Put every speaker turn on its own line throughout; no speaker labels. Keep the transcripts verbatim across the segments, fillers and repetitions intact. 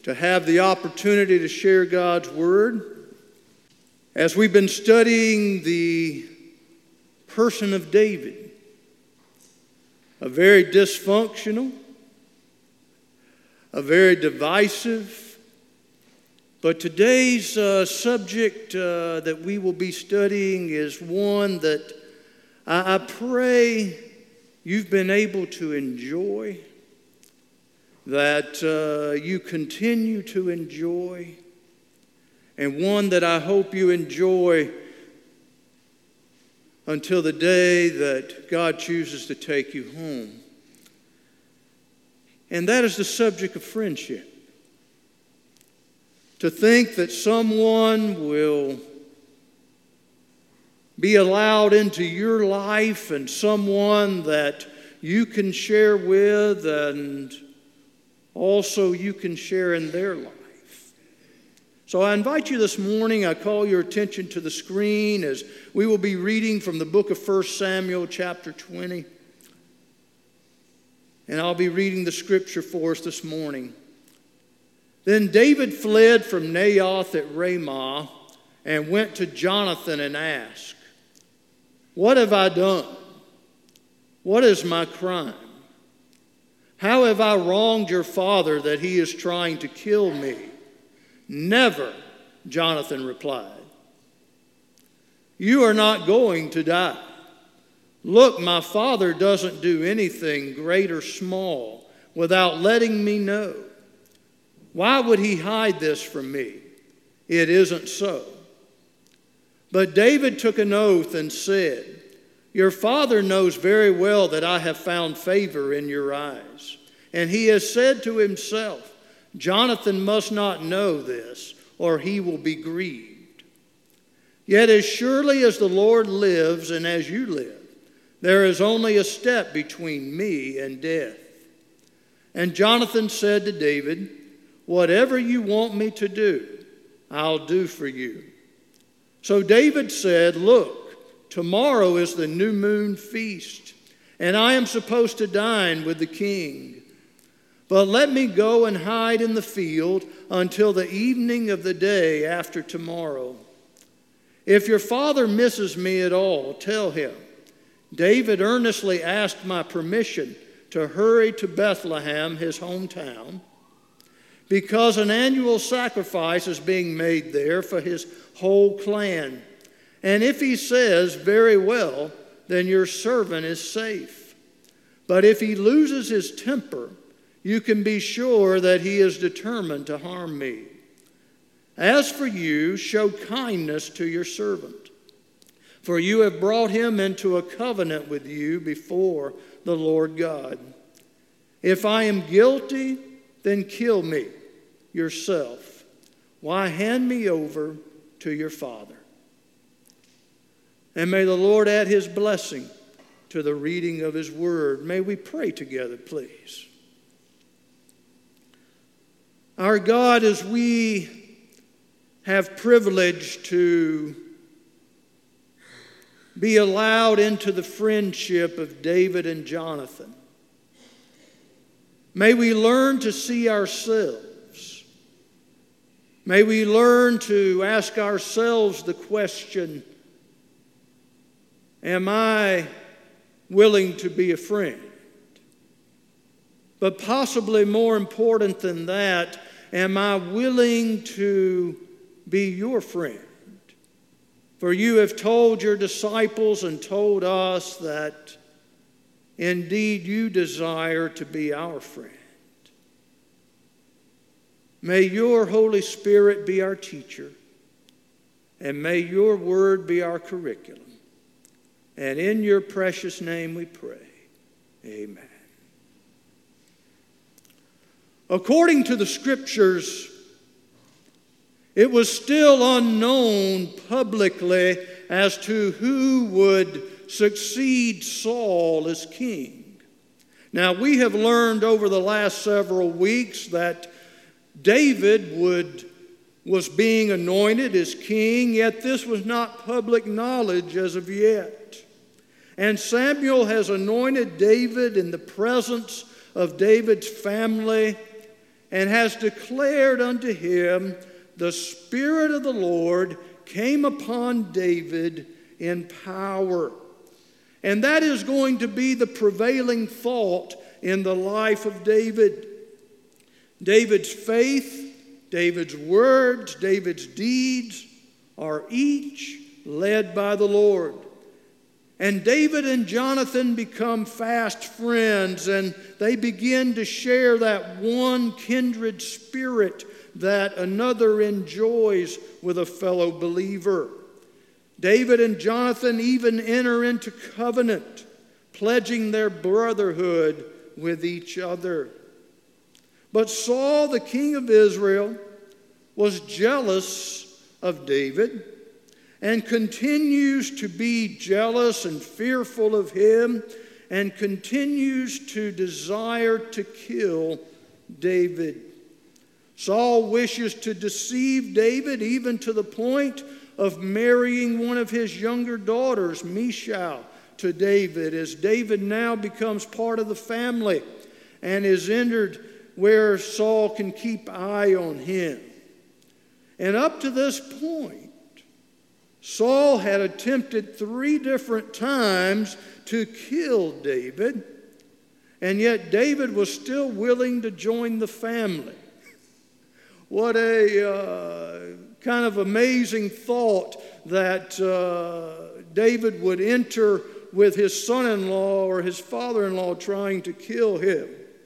to have the opportunity to share God's Word. As we've been studying the person of David, a very dysfunctional, a very divisive, but today's uh, subject uh, that we will be studying is one that I, I pray you've been able to enjoy, that uh, you continue to enjoy, and one that I hope you enjoy until the day that God chooses to take you home. And that is the subject of friendship. To think that someone will be allowed into your life and someone that you can share with and also you can share in their life. So I invite you this morning, I call your attention to the screen as we will be reading from the book of First Samuel chapter twenty. And I'll be reading the scripture for us this morning. Then David fled from Naioth at Ramah and went to Jonathan and asked, "What have I done? What is my crime? How have I wronged your father that he is trying to kill me?" "Never," Jonathan replied. "You are not going to die. Look, my father doesn't do anything great or small without letting me know. Why would he hide this from me? It isn't so." But David took an oath and said, "Your father knows very well that I have found favor in your eyes. And he has said to himself, 'Jonathan must not know this, or he will be grieved.' Yet as surely as the Lord lives and as you live, there is only a step between me and death." And Jonathan said to David, "Whatever you want me to do, I'll do for you." So David said, "Look, tomorrow is the new moon feast, and I am supposed to dine with the king. But let me go and hide in the field until the evening of the day after tomorrow. If your father misses me at all, tell him, 'David earnestly asked my permission to hurry to Bethlehem, his hometown, because an annual sacrifice is being made there for his whole clan. And if he says, very well, then your servant is safe. But if he loses his temper, you can be sure that he is determined to harm me. As for you, show kindness to your servant, for you have brought him into a covenant with you before the Lord God. If I am guilty, then kill me yourself. Why, hand me over to your father." And may the Lord add his blessing to the reading of his word. May we pray together, please. Our God, as we have privilege to be allowed into the friendship of David and Jonathan, may we learn to see ourselves. May we learn to ask ourselves the question, am I willing to be a friend? But possibly more important than that, am I willing to be your friend? For you have told your disciples and told us that indeed you desire to be our friend. May your Holy Spirit be our teacher, and may your word be our curriculum. And in your precious name we pray. Amen. According to the scriptures, it was still unknown publicly as to who would succeed Saul as king. Now, we have learned over the last several weeks that David would, was being anointed as king, yet this was not public knowledge as of yet. And Samuel has anointed David in the presence of David's family and has declared unto him, the Spirit of the Lord came upon David in power. And that is going to be the prevailing thought in the life of David. David's faith, David's words, David's deeds are each led by the Lord. And David and Jonathan become fast friends, and they begin to share that one kindred spirit that another enjoys with a fellow believer. David and Jonathan even enter into covenant, pledging their brotherhood with each other. But Saul, the king of Israel, was jealous of David and continues to be jealous and fearful of him and continues to desire to kill David. Saul wishes to deceive David even to the point of marrying one of his younger daughters, Michal, to David, as David now becomes part of the family and is entered where Saul can keep eye on him. And up to this point, Saul had attempted three different times to kill David, and yet David was still willing to join the family. What a uh, kind of amazing thought that uh, David would enter with his son-in-law or his father-in-law trying to kill him.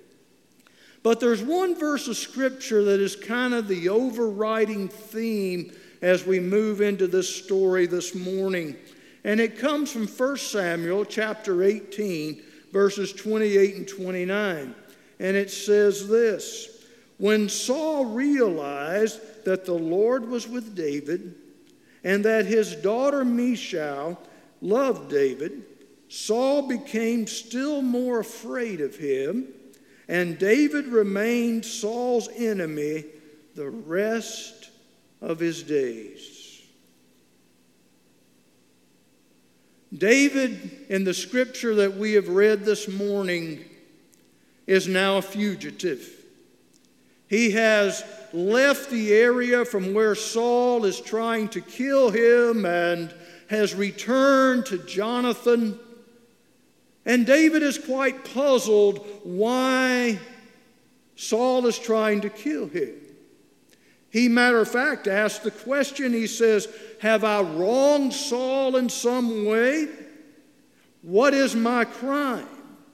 But there's one verse of Scripture that is kind of the overriding theme as we move into this story this morning. And it comes from First Samuel chapter eighteen, verses twenty-eight and twenty-nine. And it says this: when Saul realized that the Lord was with David and that his daughter Michal loved David, Saul became still more afraid of him, and David remained Saul's enemy the rest of his days. David, in the scripture that we have read this morning, is now a fugitive. He has left the area from where Saul is trying to kill him and has returned to Jonathan. And David is quite puzzled why Saul is trying to kill him. He, matter of fact, asks the question, he says, have I wronged Saul in some way? What is my crime?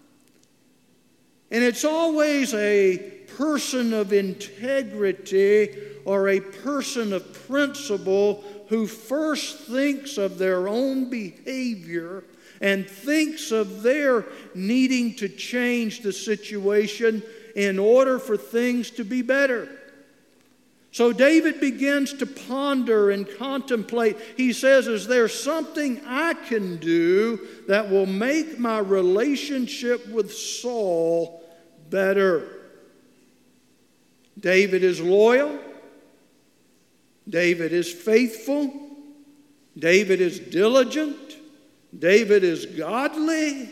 And it's always a person of integrity or a person of principle who first thinks of their own behavior and thinks of their needing to change the situation in order for things to be better. So David begins to ponder and contemplate. He says, is there something I can do that will make my relationship with Saul better? David is loyal. David is faithful. David is diligent. David is godly.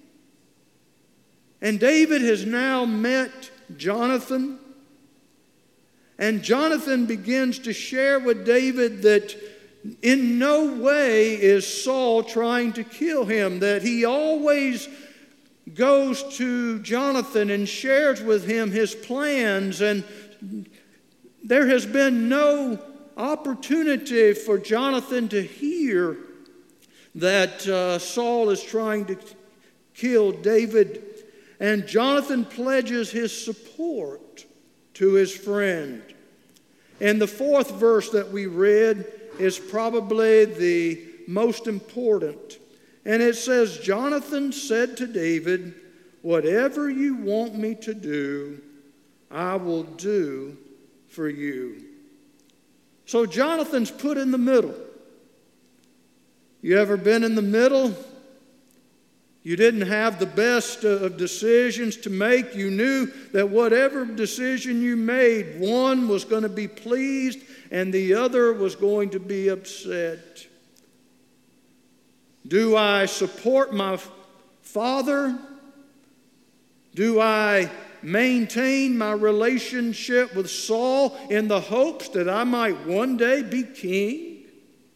And David has now met Jonathan. And Jonathan begins to share with David that in no way is Saul trying to kill him, that he always goes to Jonathan and shares with him his plans, and there has been no opportunity for Jonathan to hear that uh, Saul is trying to kill David. And Jonathan pledges his support to his friend. And the fourth verse that we read is probably the most important. And it says, Jonathan said to David, whatever you want me to do, I will do for you. So Jonathan's put in the middle. You ever been in the middle? You didn't have the best of decisions to make. You knew that whatever decision you made, one was going to be pleased and the other was going to be upset. Do I support my father? Do I maintain my relationship with Saul in the hopes that I might one day be king?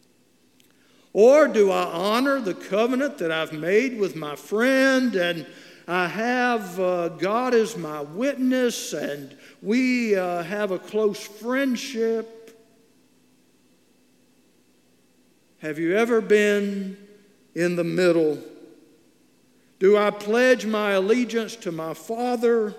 Or do I honor the covenant that I've made with my friend, and I have uh, God as my witness, and we uh, have a close friendship? Have you ever been in the middle? Do I pledge my allegiance to my Father,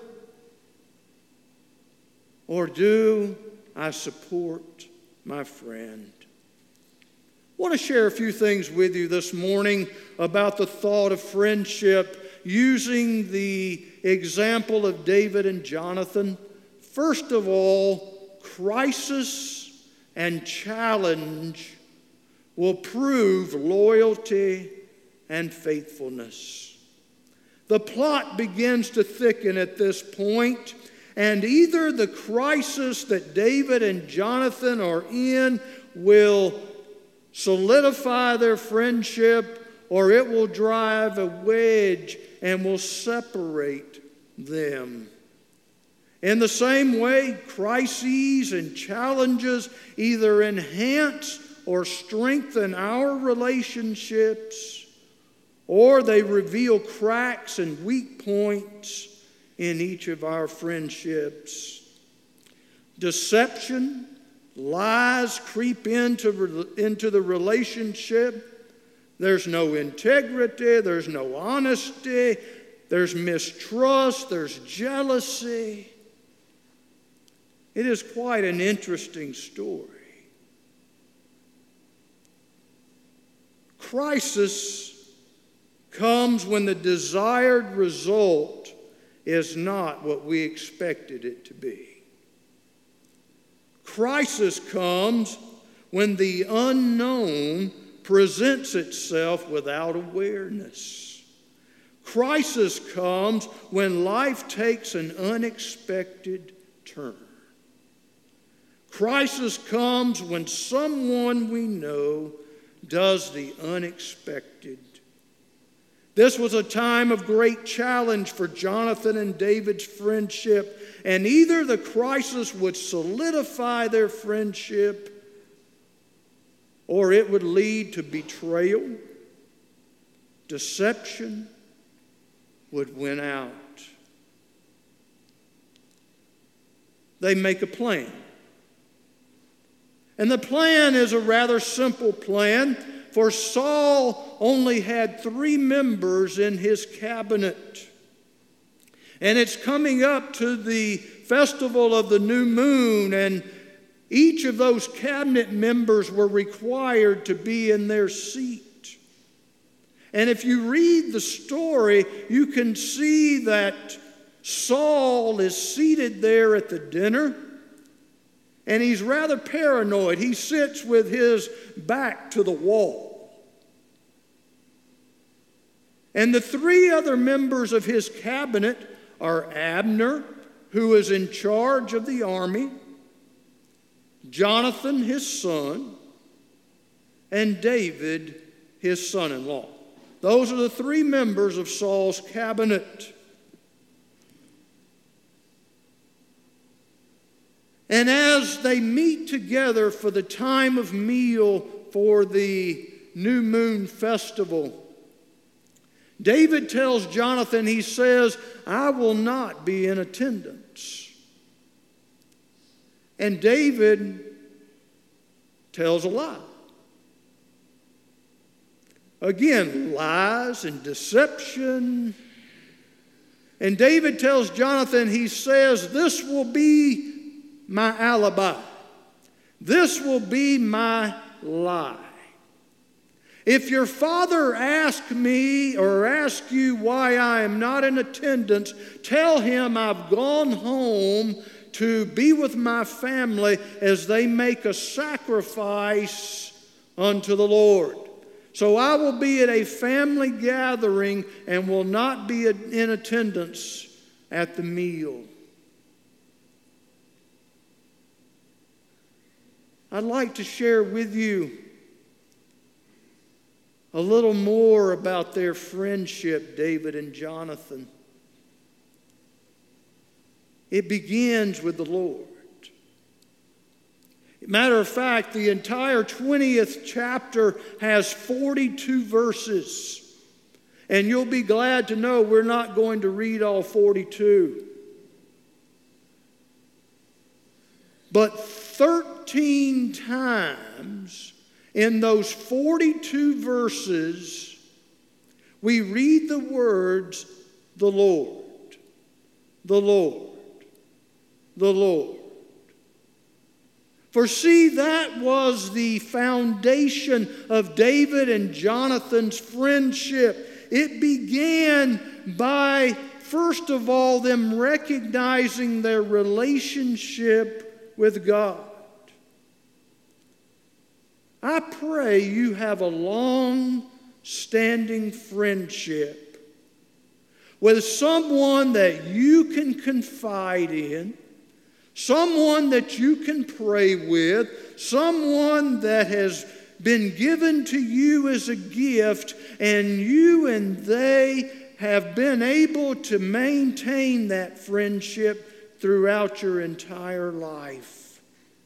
or do I support my friend? I want to share a few things with you this morning about the thought of friendship using the example of David and Jonathan. First of all, crisis and challenge will prove loyalty and faithfulness. The plot begins to thicken at this point, and either the crisis that David and Jonathan are in will solidify their friendship, or it will drive a wedge and will separate them. In the same way, crises and challenges either enhance or strengthen our relationships, or they reveal cracks and weak points in each of our friendships. Deception, lies creep into, into the relationship. There's no integrity, there's no honesty, there's mistrust, there's jealousy. It is quite an interesting story. Crisis comes when the desired result is not what we expected it to be. Crisis comes when the unknown presents itself without awareness. Crisis comes when life takes an unexpected turn. Crisis comes when someone we know does the unexpected. This was a time of great challenge for Jonathan and David's friendship, and either the crisis would solidify their friendship, or it would lead to betrayal. Deception would win out. They make a plan. And the plan is a rather simple plan, for Saul only had three members in his cabinet. And it's coming up to the festival of the new moon, and each of those cabinet members were required to be in their seat. And if you read the story, you can see that Saul is seated there at the dinner, and he's rather paranoid. He sits with his back to the wall. And the three other members of his cabinet are Abner, who is in charge of the army, Jonathan, his son, and David, his son-in-law. Those are the three members of Saul's cabinet. And as they meet together for the time of meal for the new moon festival, David tells Jonathan, he says, I will not be in attendance. And David tells a lie. Again, lies and deception. And David tells Jonathan, he says, this will be my alibi. This will be my lie. If your father asks me or asks you why I am not in attendance, tell him I've gone home to be with my family as they make a sacrifice unto the Lord. So I will be at a family gathering and will not be in attendance at the meal. I'd like to share with you a little more about their friendship, David and Jonathan. It begins with the Lord. Matter of fact, the entire twentieth chapter has forty-two verses. And you'll be glad to know we're not going to read all forty-two. But thirteen times in those forty-two verses, we read the words, the Lord, the Lord, the Lord. For see, that was the foundation of David and Jonathan's friendship. It began by, first of all, them recognizing their relationship with God. I pray you have a long-standing friendship with someone that you can confide in, someone that you can pray with, someone that has been given to you as a gift, and you and they have been able to maintain that friendship throughout your entire life.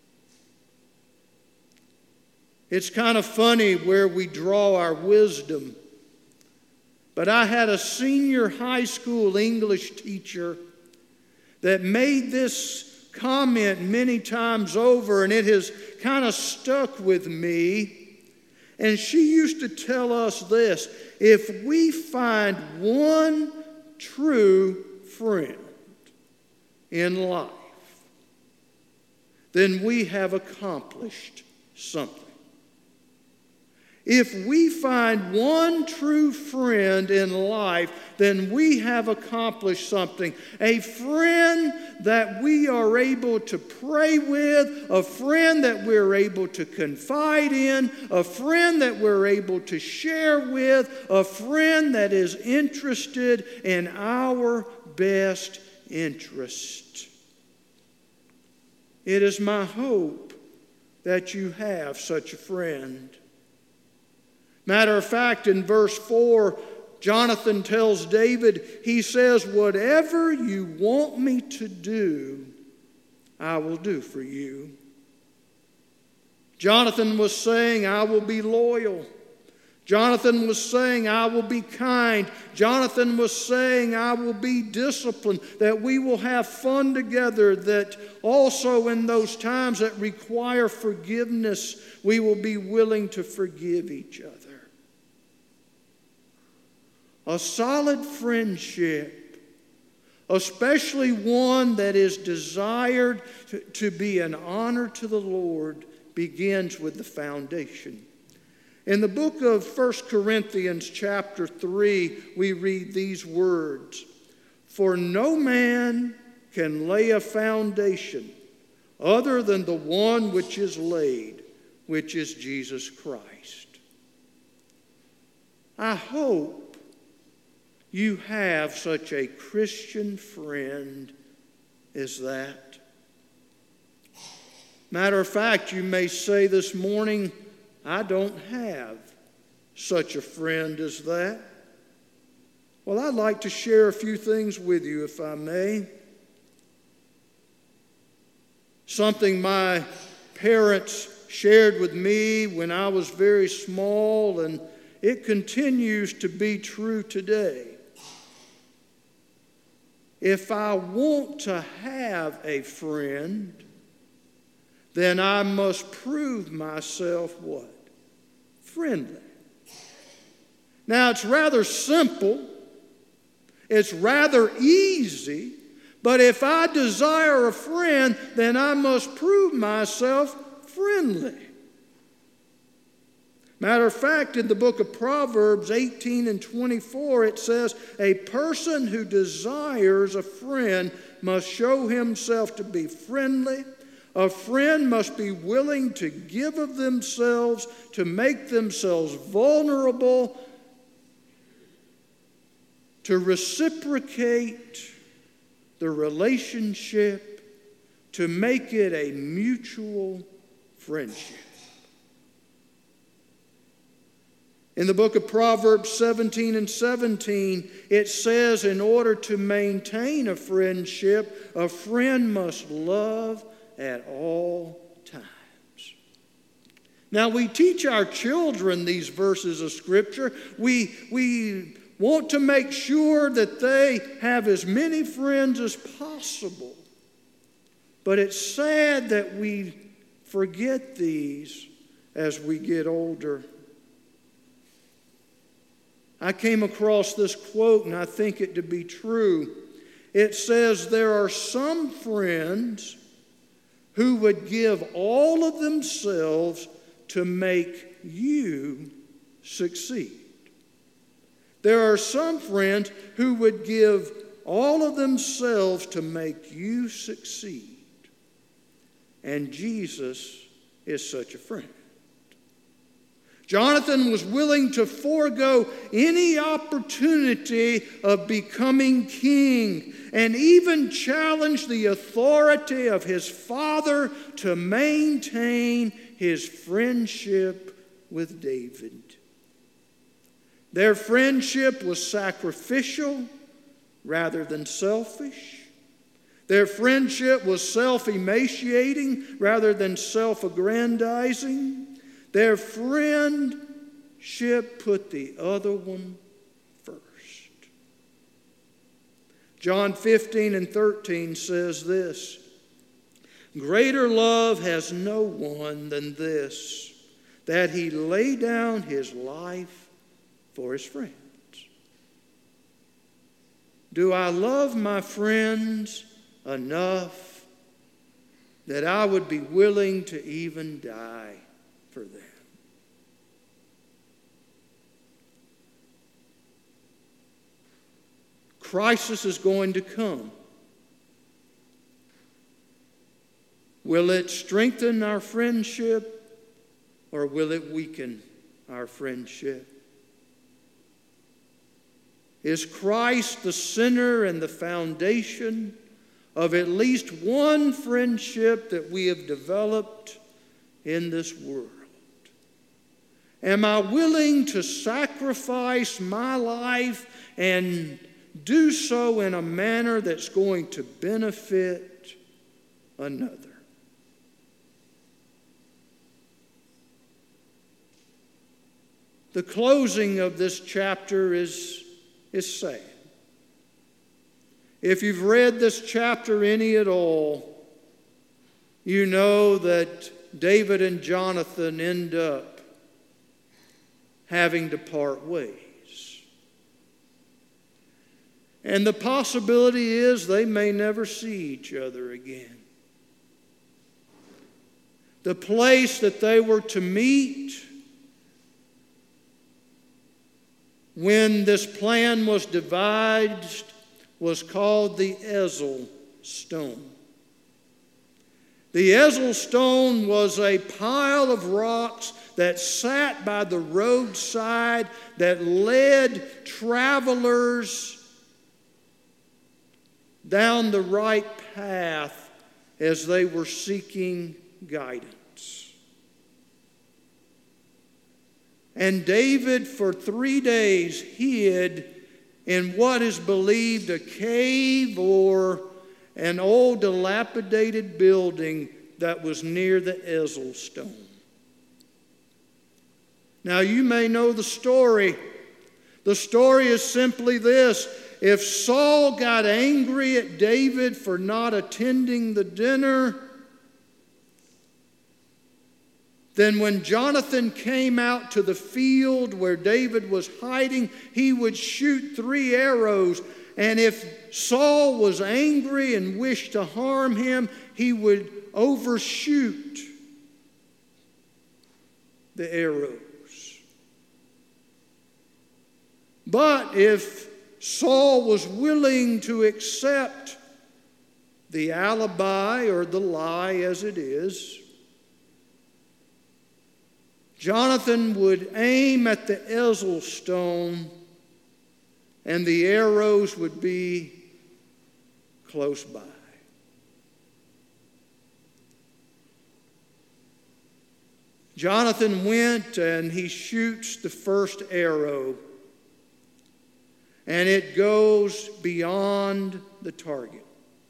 It's kind of funny where we draw our wisdom, but I had a senior high school English teacher that made this comment many times over, and it has kind of stuck with me. And she used to tell us this: if we find one true friend in life, then we have accomplished something. If we find one true friend in life, then we have accomplished something. A friend that we are able to pray with, a friend that we're able to confide in, a friend that we're able to share with, a friend that is interested in our best interest. It is my hope that you have such a friend. Matter of fact, in verse four, Jonathan tells David, he says, whatever you want me to do, I will do for you. Jonathan was saying, I will be loyal. Jonathan was saying, I will be kind. Jonathan was saying, I will be disciplined, that we will have fun together, that also in those times that require forgiveness, we will be willing to forgive each other. A solid friendship, especially one that is desired to, to be an honor to the Lord, begins with the foundation. In the book of First Corinthians chapter three, we read these words: for no man can lay a foundation other than the one which is laid, which is Jesus Christ. I hope you have such a Christian friend as that. Matter of fact, you may say this morning, I don't have such a friend as that. Well, I'd like to share a few things with you, if I may. Something my parents shared with me when I was very small, and it continues to be true today. If I want to have a friend, then I must prove myself what? Friendly. Now, it's rather simple. It's rather easy. But if I desire a friend, then I must prove myself friendly. Matter of fact, in the book of Proverbs eighteen and twenty-four, it says, a person who desires a friend must show himself to be friendly. A friend must be willing to give of themselves, to make themselves vulnerable, to reciprocate the relationship, to make it a mutual friendship. In the book of Proverbs seventeen and seventeen, it says in order to maintain a friendship, a friend must love at all times. Now, we teach our children these verses of Scripture. We, we want to make sure that they have as many friends as possible. But it's sad that we forget these as we get older. I came across this quote, and I think it to be true. It says, there are some friends who would give all of themselves to make you succeed. There are some friends who would give all of themselves to make you succeed. And Jesus is such a friend. Jonathan was willing to forego any opportunity of becoming king and even challenge the authority of his father to maintain his friendship with David. Their friendship was sacrificial rather than selfish. Their friendship was self-emaciating rather than self-aggrandizing. Their friendship put the other one first. John fifteen and thirteen says this, greater love has no one than this, that he lay down his life for his friends. Do I love my friends enough that I would be willing to even die for them? Crisis is going to come. Will it strengthen our friendship or will it weaken our friendship? Is Christ the center and the foundation of at least one friendship that we have developed in this world? Am I willing to sacrifice my life and do so in a manner that's going to benefit another? The closing of this chapter is, is sad. If you've read this chapter any at all, you know that David and Jonathan end up having to part ways. And the possibility is they may never see each other again. The place that they were to meet when this plan was devised was called the Ezel Stone. The Ezel Stone was a pile of rocks that sat by the roadside that led travelers down the right path as they were seeking guidance. And David for three days hid in what is believed a cave or an old dilapidated building that was near the Ezel Stone. Now you may know the story. The story is simply this. If Saul got angry at David for not attending the dinner, then when Jonathan came out to the field where David was hiding, he would shoot three arrows. And if Saul was angry and wished to harm him, he would overshoot the arrows. But if Saul was willing to accept the alibi or the lie as it is, Jonathan would aim at the Ezel Stone and the arrows would be close by. Jonathan went and he shoots the first arrow, and it goes beyond the target.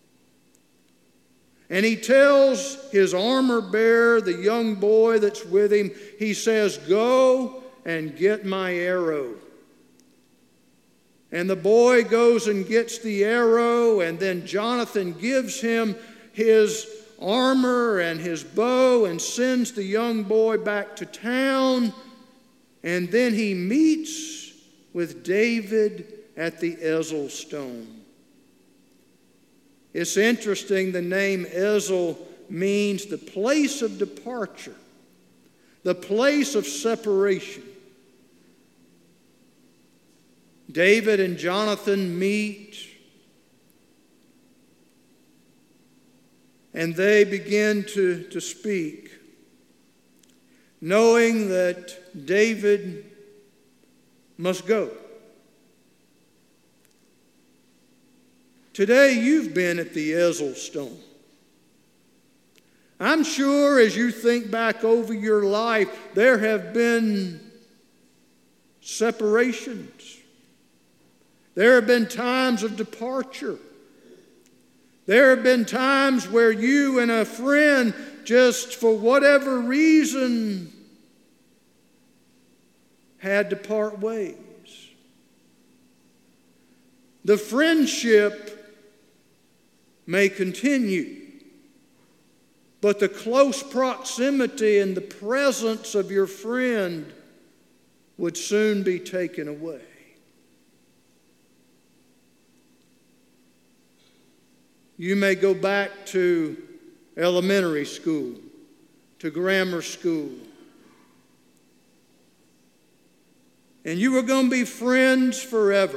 And he tells his armor bearer, the young boy that's with him, he says, "Go and get my arrow." And the boy goes and gets the arrow, and then Jonathan gives him his armor and his bow and sends the young boy back to town. And then he meets with David at the Ezel stone. It's interesting, the name Ezel means the place of departure, the place of separation. David and Jonathan meet, and they begin to, to speak, knowing that David must go. Today you've been at the Ezel stone. I'm sure as you think back over your life, there have been separations. There have been times of departure. There have been times where you and a friend, just for whatever reason, had to part ways. The friendship may continue, but the close proximity and the presence of your friend would soon be taken away. You may go back to elementary school, to grammar school, and you were going to be friends forever.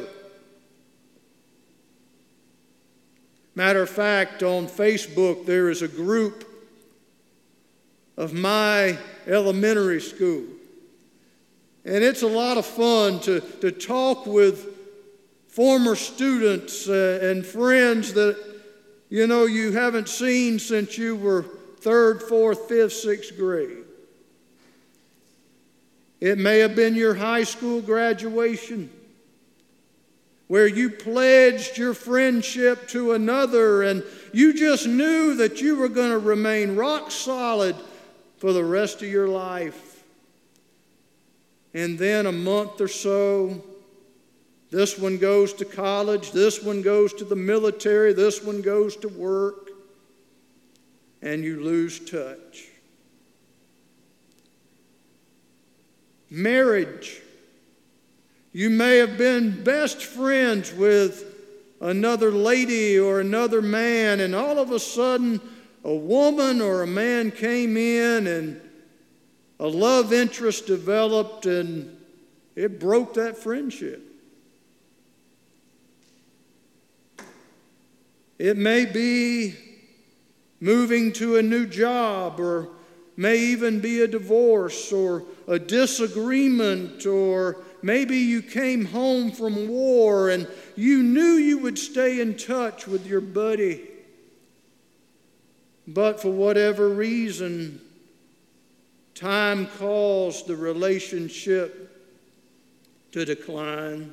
Matter of fact, on Facebook, there is a group of my elementary school. And it's a lot of fun to, to talk with former students uh, and friends that, you know, you haven't seen since you were third, fourth, fifth, sixth grade. It may have been your high school graduation, where you pledged your friendship to another and you just knew that you were going to remain rock solid for the rest of your life. And then a month or so, this one goes to college, this one goes to the military, this one goes to work, and you lose touch. Marriage. You may have been best friends with another lady or another man, and all of a sudden a woman or a man came in and a love interest developed, and it broke that friendship. It may be moving to a new job, or may even be a divorce or a disagreement, or maybe you came home from war and you knew you would stay in touch with your buddy. But for whatever reason, time caused the relationship to decline.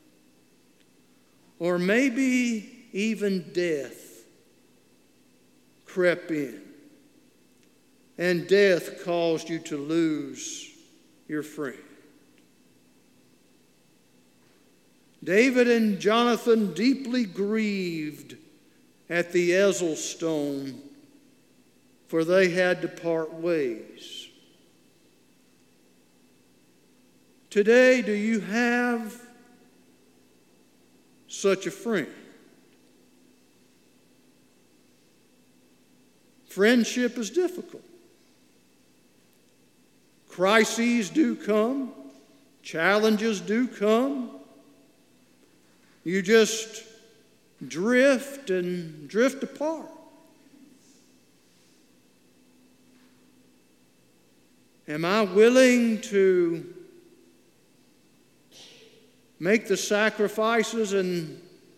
Or maybe even death crept in, and death caused you to lose your friend. David and Jonathan deeply grieved at the Ezel stone, for they had to part ways. Today, do you have such a friend? Friendship is difficult. Crises do come. Challenges do come. You just drift and drift apart. Am I willing to make the sacrifices and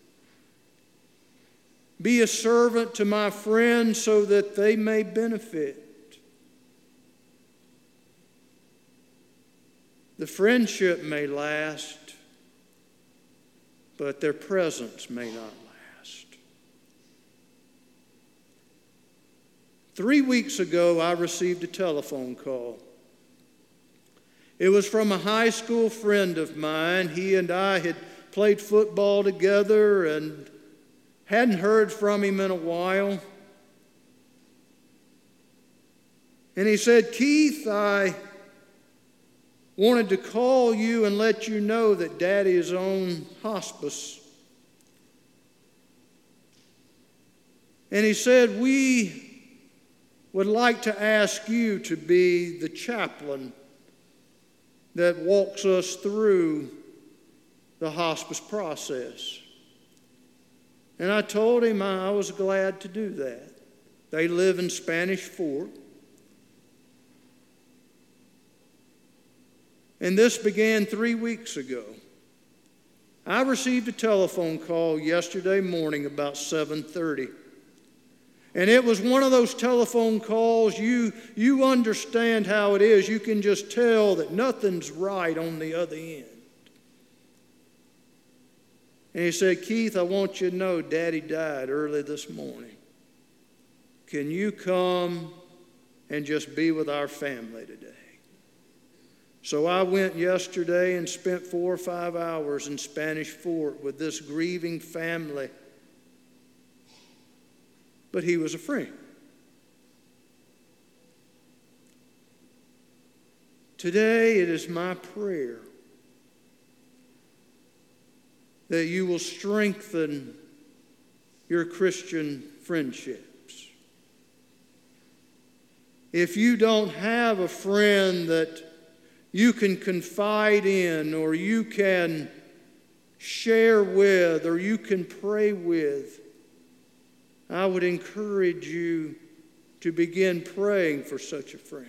be a servant to my friends so that they may benefit? The friendship may last, but their presence may not last. Three weeks ago, I received a telephone call. It was from a high school friend of mine. He and I had played football together and hadn't heard from him in a while. And he said, "Keith, I wanted to call you and let you know that Daddy is on hospice." And he said, "We would like to ask you to be the chaplain that walks us through the hospice process." And I told him I was glad to do that. They live in Spanish Fort. And this began three weeks ago. I received a telephone call yesterday morning about seven thirty. And it was one of those telephone calls, you, you understand how it is. You can just tell that nothing's right on the other end. And he said, "Keith, I want you to know Daddy died early this morning. Can you come and just be with our family today?" So I went yesterday and spent four or five hours in Spanish Fort with this grieving family. But he was a friend. Today it is my prayer that you will strengthen your Christian friendships. If you don't have a friend that you can confide in, or you can share with, or you can pray with, I would encourage you to begin praying for such a friend.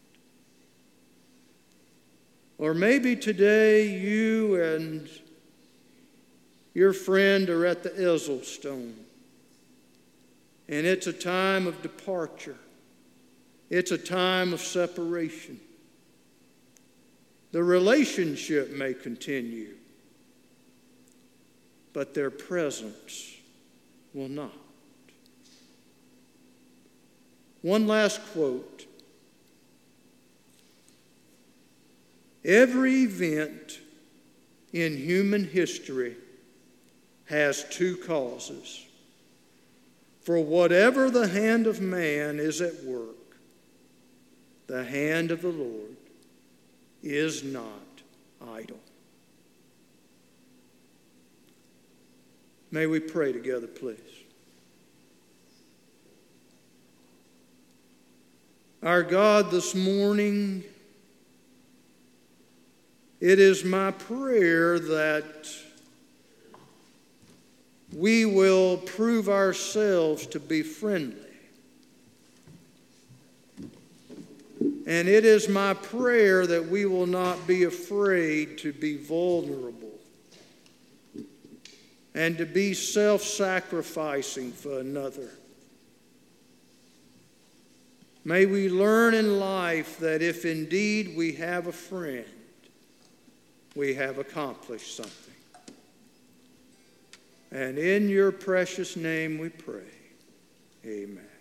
Or maybe today you and your friend are at the Ezelstone, and it's a time of departure. It's a time of separation. The relationship may continue, but their presence will not. One last quote. Every event in human history has two causes. For whatever the hand of man is at work, the hand of the Lord is not idle. May we pray together, please. Our God, this morning, it is my prayer that we will prove ourselves to be friendly. And it is my prayer that we will not be afraid to be vulnerable and to be self-sacrificing for another. May we learn in life that if indeed we have a friend, we have accomplished something. And in your precious name we pray. Amen.